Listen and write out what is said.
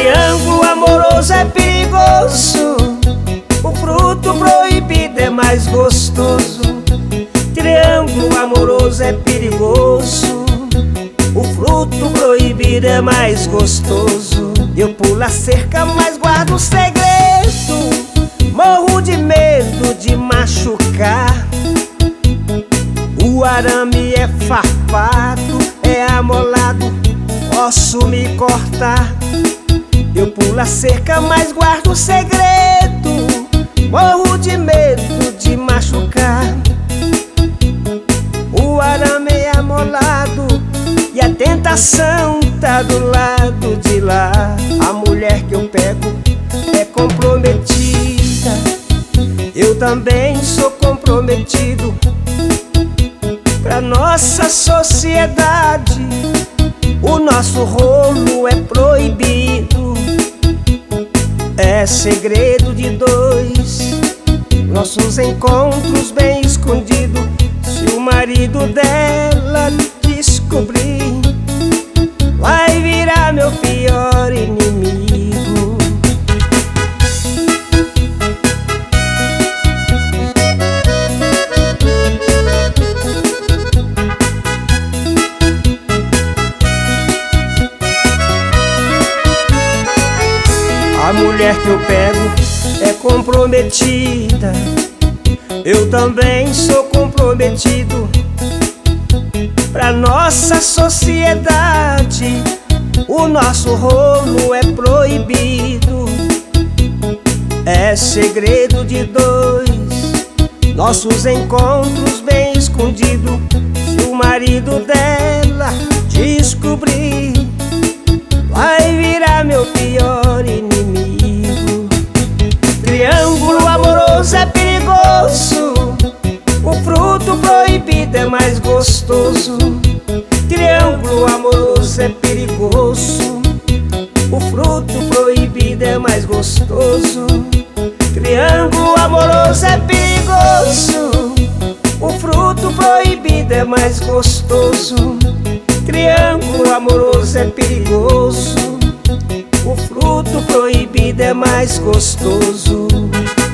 Triângulo amoroso é perigoso, o fruto proibido é mais gostoso. Triângulo amoroso é perigoso, o fruto proibido é mais gostoso. Eu pulo a cerca, mas guardo o segredo. Morro de medo de machucar. O arame é farpado, é amolado, posso me cortar. Eu pulo a cerca, mas guardo o segredo. Morro de medo de machucar. O arame é amolado e a tentação tá do lado de lá. A mulher que eu pego é comprometida, eu também sou comprometido. Pra nossa sociedade, o nosso rolo é proibido. É segredo de dois, nossos encontros bem escondidos. Se o marido dela descobrir, vai virar meu pior inimigo. A mulher que eu pego é comprometida, eu também sou comprometido. Pra nossa sociedade, o nosso rolo é proibido. É segredo de dois, nossos encontros bem escondidos. Se o marido dela descobrir, vai virar meu pior inimigo. Triângulo amoroso é perigoso, o fruto proibido é mais gostoso. Triângulo amoroso é perigoso, o fruto proibido é mais gostoso. Triângulo amoroso é perigoso, o fruto proibido é mais gostoso. Triângulo amoroso é perigoso, o fruto proibido é mais gostoso.